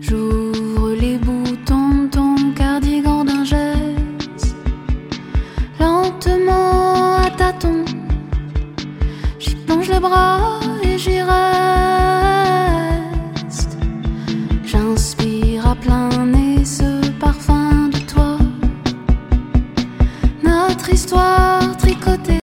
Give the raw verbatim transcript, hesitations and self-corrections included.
J'ouvre les boutons de ton cardigan d'un geste, lentement à tâtons. J'y plonge les bras et j'y reste. J'inspire à plein nez ce parfum de toi. Notre histoire